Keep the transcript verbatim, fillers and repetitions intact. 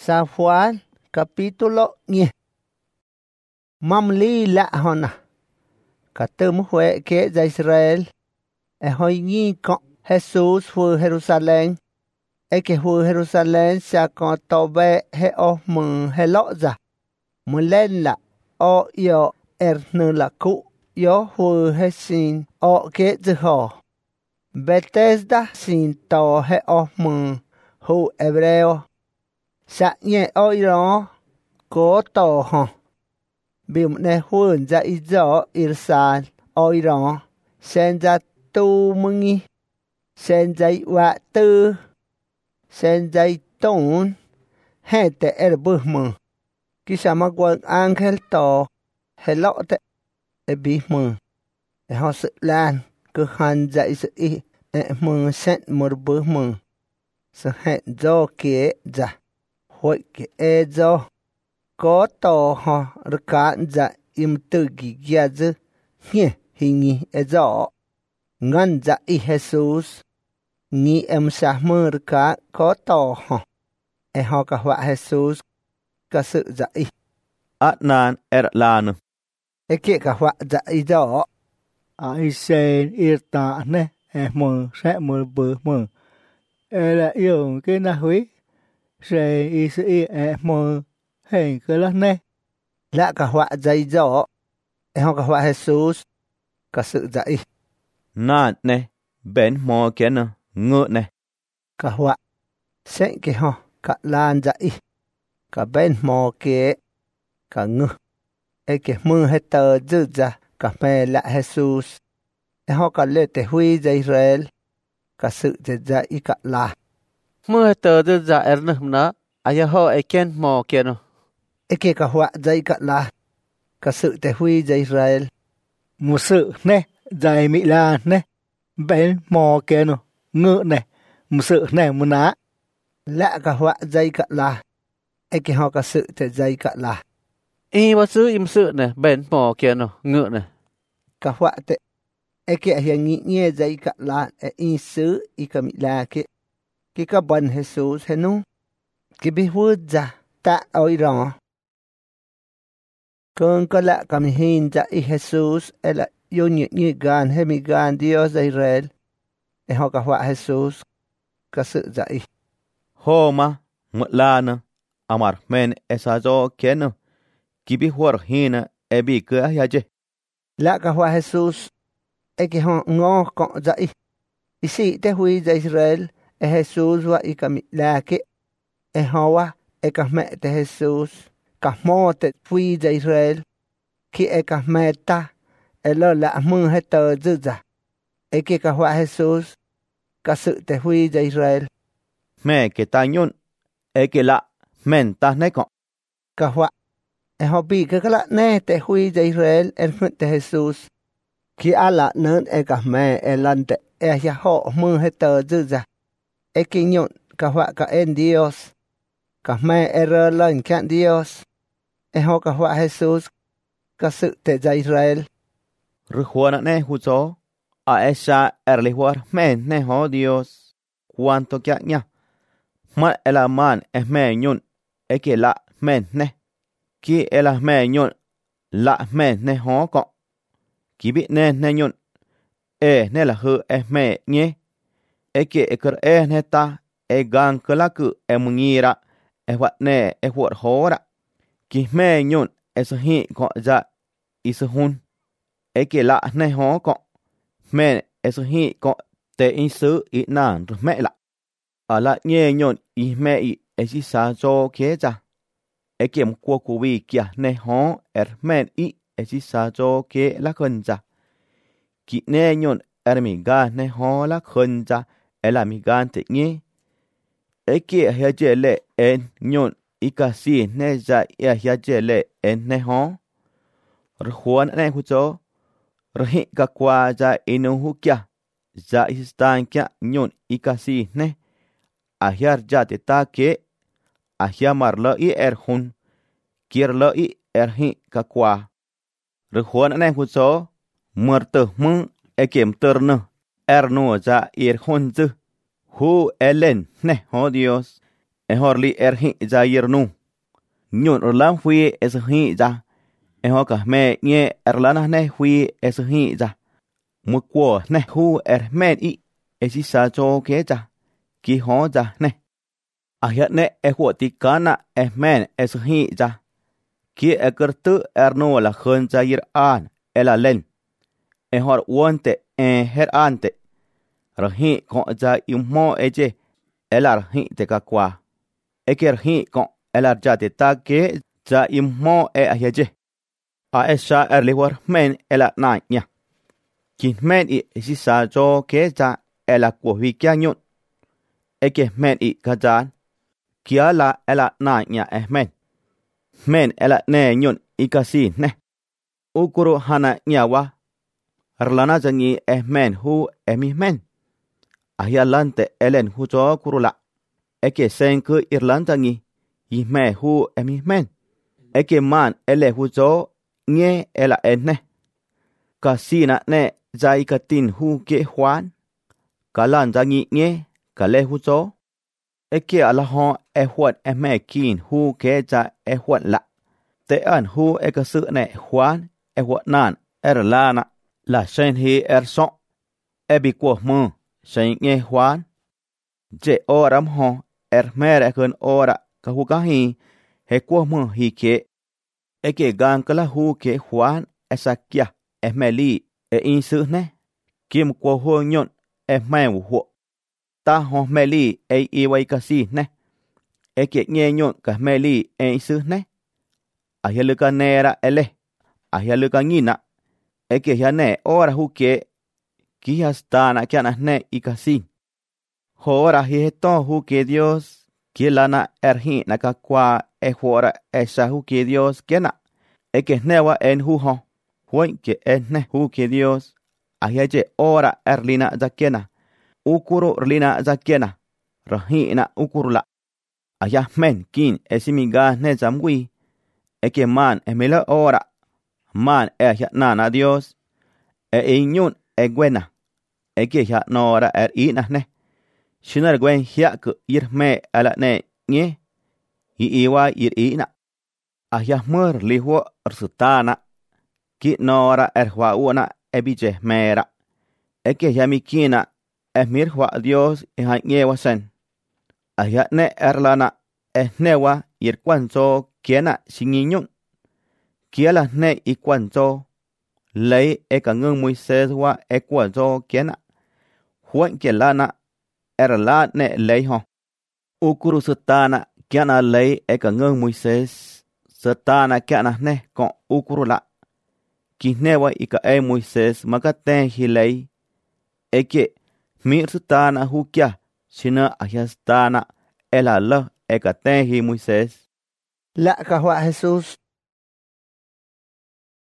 San Juan, capítulo diez. Mamli la hona. Katum hue ke za Israel. E hoi nhi ko Jesus fu Jerusalem. E ke fu Jerusalem sa kon tobe he o mun he lo za. Mulen la o yo er nu la ku yo fu he sin o ke zi ho. Bethesda sin to he o mun hu hebreo. Sa nye o iro ko to ho. Bim ne hun za izo irsan o iro. Sen za tu mungi. Sen za wa tu. Sen za tun. He te er buh mu. Kisa magwag angel to. He lo te e bih mu. E ho sự lan. Cứ han za iso i. E mu sen mur buh mu. Sự hẹn do kia za. Hội cái e do có tò họ rực cạn dạ im tự ghi gia dư nhé hình nghi e do ngăn dạ i Jesus nghi em sa mơ rực cạn có tò họ e họ cả họa Jesus cả sự dạ i át nan er lan e kia cả họa dạ i do ai sen ir ta ne e mơ sẽ mơ bơ mơ e là yêu cái na huy sẽ y sĩ e mơ hình cái lớp này lạ cả họa dây dọ e họ cả họa Jesus cả sự dạ i nan ne ben mò kia nè ngựa ne cả họa sẽ cái họ cả lan dạ i cả bên mò kia cả ngư e cái mưa hết tờ dư ra cả mẹ lạ Jesus e họ cả lệ te huy dây Israel cả sự dạ dạ i cả là mưa tờ dư ra er nè na ai ho e ken mò kia nè e cái cả họa dây cả là cả sự te huy dây Israel một sự nè dài mỹ la nè bên mò kia nè ngựa này một sự này một ná lạ cả họa dây cả là e cái họ cả sự te dây cả là y bác sư im sự nè bên mò kia nè ngựa nè cả họa te e cái hiện nghĩ nghe dây cả là e in sứ i cả mỹ la cái cái cả bần Jesus he nu cái bi hút ra ta oi rong con có lạ cầm hin ra i Jesus e là yêu nhị nhị gan he mi gan Dios de Israel e họ cả họa Jesus cả sự ra i ho ma ngựa lan amar men esa do kia nè kí bi huar hin e bi cứ ya je lạ cả họa Jesus e cái họ ngó cọ ra i i si te hui de Israel e Jesus wa i ka mi la ke e họ wa e ka me te Jesus ka mo te hui de Israel ki e ka me ta e lo la mưa he tờ dư ra e ki ka họa Jesus cả sự te hui de Israel mẹ cái ta nhon e cái lạ men ta này cọ cả họa e họ bị cái lạ nè te hui de Israel e mượn te Jesus ki ala nơn e ka me e lan te e ya họ mưa he tờ dư ra e ki nhon ka họa ka en Dios ka me e rơ lên kẹn Dios e họ ka họa Jesus cả sự te za Israel rồi huan ne hu cho a esa er le huar men ne ho Dios cuanto kia nha ma ela man e me nhon e que la men ne ki ela me nhon la men ne ho cọ ki bi ne ne nhon e ne la hu e me nhé e que e ker e ne ta e gan kala ku e mungira e wat ne e huar hora ki me nhon e so hi cọ ja isu hun e que la ne ho cọ men e so hi cọ te insu i nan ru me la ala nye nhon i me i e si sa jo ke ja e kem kwa ku wi kia ne ho er men i e si sa jo ke la khon ja ki ne nhon er mi ga ne ho la khon ja e la mi gan te nye e ke ha je le en nhon i ka si ne ja ya ha je le en ne ho ru huan ne hu cho ru hi ka kwa ja inu hu kia ja i stan kia nhon i ka si ne ahiar jate ta ke ahiamar lo i er hun kier lo i er hi ka kwa ru huan ne hu cho mur tu mu e kem tur no er no ja ir hun zu hu elen ne ho Dios Ehor li er hi za yernu. Nyun orlam fui es hi za. Ehor ka me nye erlana ne fui es hi za. Mu quo ne hu er men i. Esi sa cho ke za. Ki ho za ne. A hiat ne e huo ti kana e men es hi za. Ki e kertu erno la khön za yir an ela len. Ehor wonte e her ante. Rahi ko za immo eje. Elar hi te ka kwa. Eker hi ko elar ja te ta ke za immo e ahyeje. A esha erliwar men ela na nya. Kin men i si sa jo ke za ela kwa wi kya nyun. Eke men i ka jan. Kia la ela na nya eh men. Men ela ne nyun i ka si ne. Ukuru hana nya wa. Arlana zanyi eh men hu emi men. Ahyalante elen hu jo kurula. Eke sen ku irlanda ngi. Yime hu emi men. Eke man ele hu jo nye ela enne. Kasina ne zai katin hu ke huan. Kalan zanyi nye kale hu jo. Eke ala hon e huan eme kin hu ke za e huan la. Te an hu e kasu ne huan e huan nan er lana. La sen hi er son. Ebi kwa mu. Sen nye huan. Je oram hon. Er mere kun ora. Ka hu ka hi. He kwa mu hi ke. Eke gan kala hu ke huan. Esa kia. E me li. E insu ne. Kim kwa hu nyon. E me wu hu. Ta hon me li. E iwa ikasi ne. Eke nye nyon ka me li. E insu ne. Ahia luka nera ele. Ahia luka ngina. Eke hia ne ora hu ke. Ki hastana kia na ne ikasi. Hora hi heto hu ke Dios. Ki lana erhi na ka kwa e hora esa hu ke Dios kena. Eke newa en hu ho. Huan ke enne hu ke Dios. Ahia je ora erlina za kena. Ukuru erlina za kena. Rahi na ukuru la. Ahia men kin esimiga ne zamwi. Eke man emila ora. Man e hia nana Dios. E inyun e gwena. Eke hia nora er ina ne. Shinar gwen hia ku ir me ala ne nye. Hi iwa ir ina. Ahia mur lihuo rsutana. Ki nora er hua uana ebije mera. Eke hia mikina emir hua Dios e ha nye wasen. Ahia ne erlana e newa ir kwanzo kiena singinyun. Kiela ne i kwanzo. Lấy e ka ngung Moises wa e kwanzo kiena. Huan ke lana erla ne lấy ho. Ukuru sutana kiana lấy e ka ngung Moises. Sutana kiana ne kon ukuru la. Kinewa i ka e Moises makaten hi lấy. Eke mir sutana hu kia. Sina ahiastana ela lo e ka ten hi Moises. La ka hua Jesus